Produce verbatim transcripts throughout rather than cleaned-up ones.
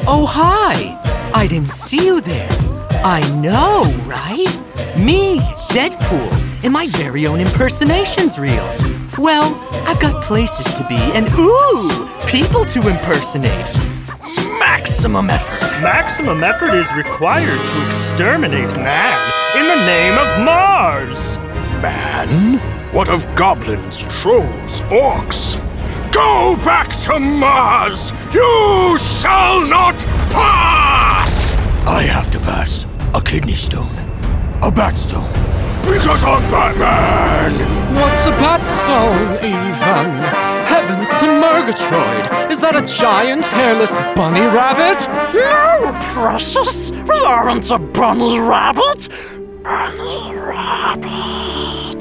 Oh, hi! I didn't see you there. I know, right? Me, Deadpool, in my very own impersonations reel. Well, I've got places to be and, ooh, people to impersonate. Maximum effort. Maximum effort is required to exterminate man in the name of Mars. Man? What of goblins, trolls, orcs? Go back to Mars! You shall not pass! I have to pass. A kidney stone. A bat stone. Because I'm Batman! What's a bat stone, even? Heavens to Murgatroyd! Is that a giant hairless bunny rabbit? No, precious! We aren't a bunny rabbit! Bunny rabbit!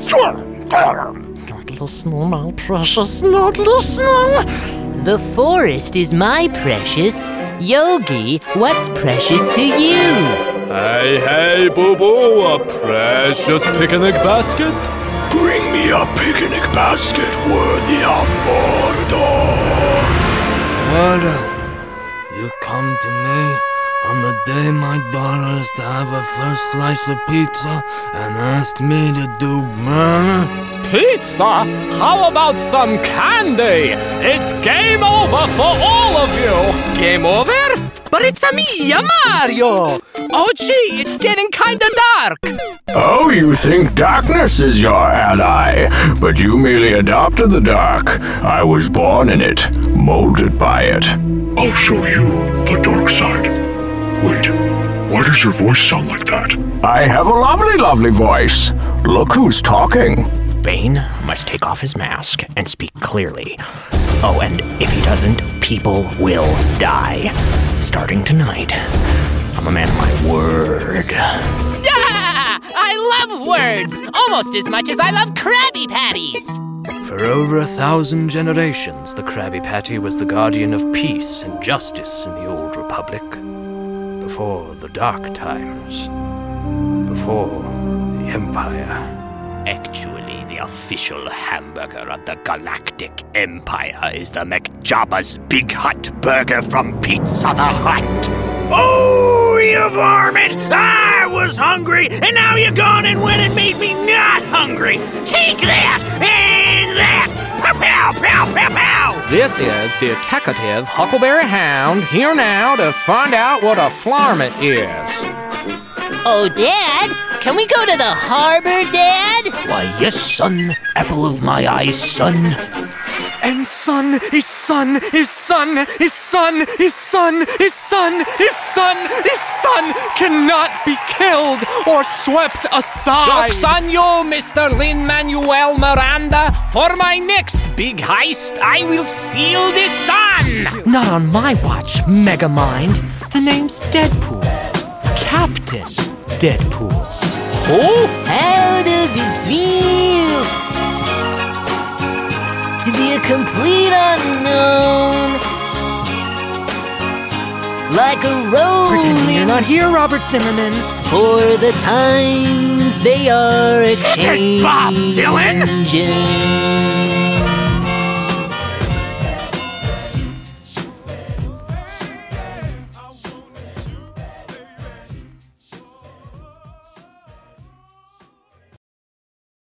Not listening, my precious, not listening! The forest is my precious. Yogi, what's precious to you? Hey, hey, boo-boo, a precious picnic basket? Bring me a picnic basket worthy of Mordor! Murder, you come to me on the day my daughter is to have her first slice of pizza and asked me to do murder? Pizza? How about some candy? It's game over for all of you! Game over? But it's a me, a Mario! Oh gee, it's getting kinda dark! Oh, you think darkness is your ally, but you merely adopted the dark. I was born in it, molded by it. I'll show you the dark side. Wait, why does your voice sound like that? I have a lovely, lovely voice. Look who's talking. Bane must take off his mask and speak clearly. Oh, and if he doesn't, people will die. Starting tonight. I'm a man of my word. Ah! I love words! Almost as much as I love Krabby Patties! For over a thousand generations, the Krabby Patty was the guardian of peace and justice in the Old Republic. Before the dark times. Before the Empire. Actually, the official hamburger of the Galactic Empire is the McJabba's Big Hut Burger from Pizza the Hut. Oh, you varmint! I was hungry, and now you're gone and went and made me not hungry! Take that, and that! Pow, pow, pow, pow, pow! This is Deteckative Huckleberry Hound, here now to find out what a flarmint is. Oh, Dad? Can we go to the harbor, Dad? Why, yes, son. Apple of my eye, son. And son, his son, his son, his son, his son, his son, his son, his son cannot be killed or swept aside. Joke's on you, Mister Lin-Manuel Miranda. For my next big heist, I will steal the sun. Not on my watch, Megamind. The name's Deadpool. Captain Deadpool. Oh, how does it feel to be a complete unknown? Like a rolling... Pretending you're not here, Robert Zimmerman. For the times they are a Zip it, Bob Dylan! changing.